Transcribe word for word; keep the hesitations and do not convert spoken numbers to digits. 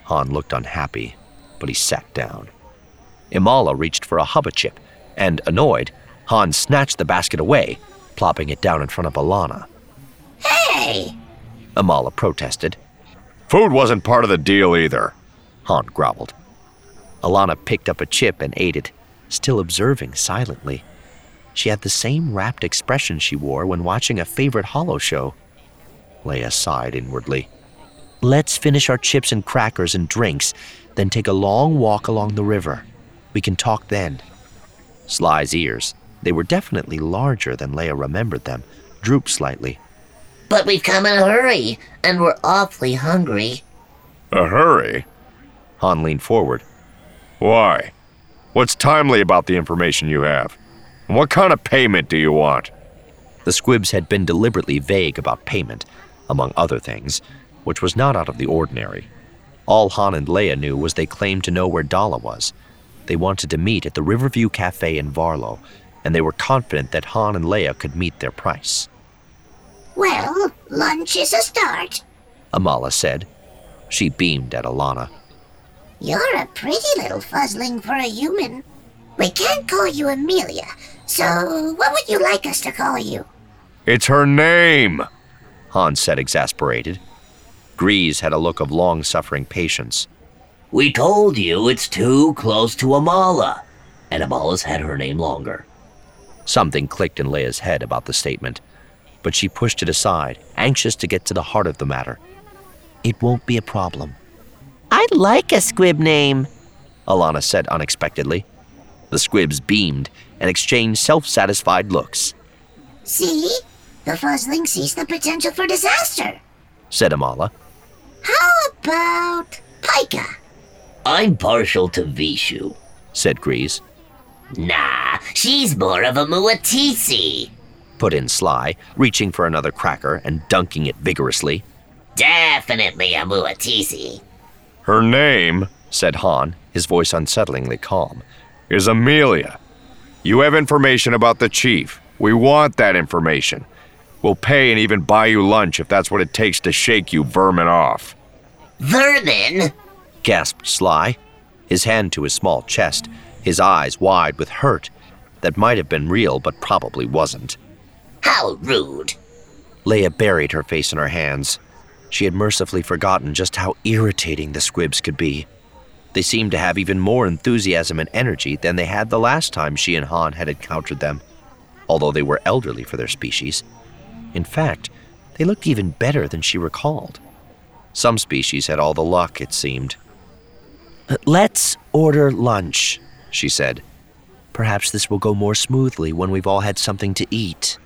Han looked unhappy, but he sat down. Imala reached for a hubba chip, and, annoyed, Han snatched the basket away, plopping it down in front of Allana. Hey! Imala protested. Food wasn't part of the deal either, Han growled. Allana picked up a chip and ate it, still observing silently. She had the same rapt expression she wore when watching a favorite holo show. Leia sighed inwardly. Let's finish our chips and crackers and drinks, then take a long walk along the river. We can talk then. Sly's ears, they were definitely larger than Leia remembered them, drooped slightly. But we've come in a hurry, and we're awfully hungry. A hurry? Han leaned forward. Why? What's timely about the information you have? And what kind of payment do you want? The squibs had been deliberately vague about payment, among other things, which was not out of the ordinary. All Han and Leia knew was they claimed to know where Dala was. They wanted to meet at the Riverview Cafe in Varlo, and they were confident that Han and Leia could meet their price. Well, lunch is a start, Imala said. She beamed at Allana. You're a pretty little fuzzling for a human. We can't call you Amelia, so what would you like us to call you? It's her name, Han said, exasperated. Grease had a look of long-suffering patience. We told you it's too close to Imala, and Amala's had her name longer. Something clicked in Leia's head about the statement, but she pushed it aside, anxious to get to the heart of the matter. It won't be a problem. I'd like a squib name, Allana said unexpectedly. The squibs beamed and exchanged self-satisfied looks. See? The fuzzling sees the potential for disaster, said Imala. How about Pika? I'm partial to Vishu, said Grease. Nah, she's more of a Muatisi, put in Sly, reaching for another cracker and dunking it vigorously. Definitely a Muatisi. Her name, said Han, his voice unsettlingly calm, is Amelia. You have information about the chief. We want that information. We'll pay and even buy you lunch if that's what it takes to shake you vermin off. Vermin? Gasped Sly, his hand to his small chest, his eyes wide with hurt that might have been real but probably wasn't. How rude. Leia buried her face in her hands. She had mercifully forgotten just how irritating the squibs could be. They seemed to have even more enthusiasm and energy than they had the last time she and Han had encountered them, although they were elderly for their species. In fact, they looked even better than she recalled. Some species had all the luck, it seemed. Let's order lunch, she said. Perhaps this will go more smoothly when we've all had something to eat.